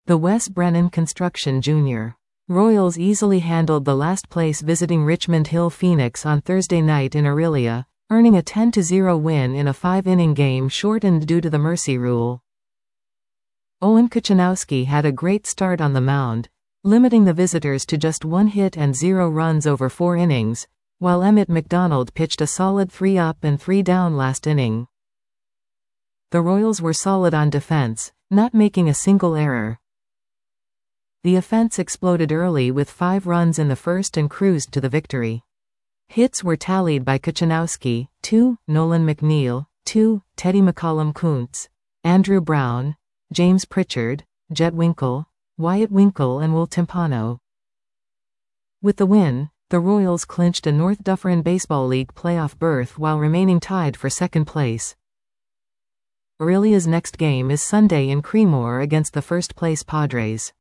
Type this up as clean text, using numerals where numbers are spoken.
The Wes Brennan Construction Jr. Royals easily handled the last-place visiting Richmond Hill Phoenix on Thursday night in Orillia, earning a 10-0 win in a 5-inning game shortened due to the mercy rule. Owen Kuchanowski had a great start on the mound, limiting the visitors to just 1 hit and 0 runs over 4 innings, while Emmett McDonald pitched a solid 3-up and 3-down last inning. The Royals were solid on defense, not making a single error. The offense exploded early with 5 runs in the first and cruised to the victory. Hits were tallied by Kuchanowski, 2, Nolan McNeil, 2, Teddy McCollum Kuntz, Andrew Brown, James Pritchard, Jet Winkle, Wyatt Winkle and Will Timpano. With the win, the Royals clinched a North Dufferin Baseball League playoff berth while remaining tied for second place. Orillia's next game is Sunday in Creemore against the first-place Padres.